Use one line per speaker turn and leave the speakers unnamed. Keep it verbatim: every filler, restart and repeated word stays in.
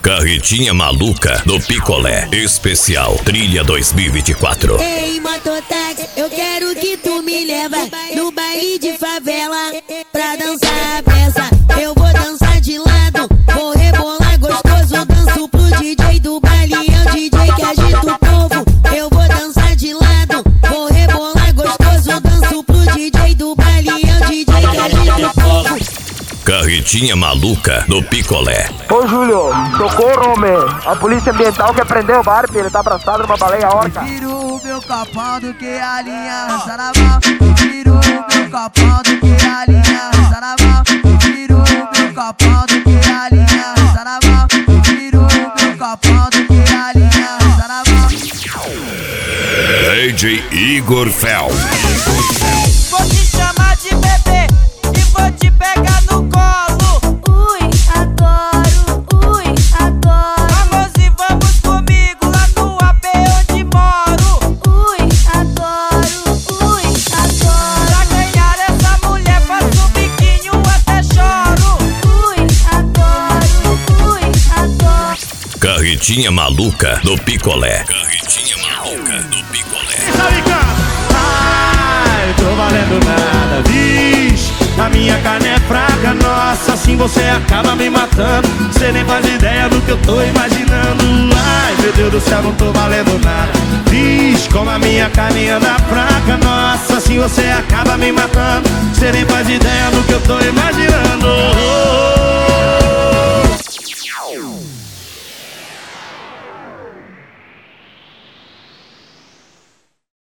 Carretinha maluca do Picolé. Especial Trilha dois mil e vinte e quatro.
Ei, mototáxi, eu quero que tu me leva no baile de favela pra dançar a peça. Eu vou dançar de lado, vou rebolar gostoso. Danço pro D J do baile, é o D J que agita o povo. Eu vou dançar de lado, vou rebolar gostoso. Danço pro D J do baile, é o D J que agita o povo.
Carretinha maluca do Picolé.
Ô Júlio, socorro, homem. A polícia ambiental quer prender o Barbie, ele tá abraçado numa baleia orca.
Prefiro o meu copão do que a linha Saravá. Prefiro o meu copão do que a linha Saravá. Prefiro o meu copão do que a linha Saravá. Prefiro o meu copão do que a linha Saravá.
D J Igor Fel.
Vou te chamar de bebê e vou te pegar no colo.
Ui, adoro, ui, adoro.
Amorzinho, vamos comigo lá no A P onde moro.
Ui, adoro, ui, adoro.
Pra ganhar essa mulher faço um biquinho até choro.
Ui, adoro, ui, adoro.
Carretinha maluca do Picolé. Carretinha maluca do Picolé.
Ai, tô valendo nada, diz. A minha carne é fraca, nossa, assim você acaba me matando. Cê nem faz ideia do que eu tô imaginando. Ai, meu Deus do céu, não tô valendo nada. Diz como a minha carne anda fraca, nossa, assim você acaba me matando. Cê nem faz ideia do que eu tô imaginando.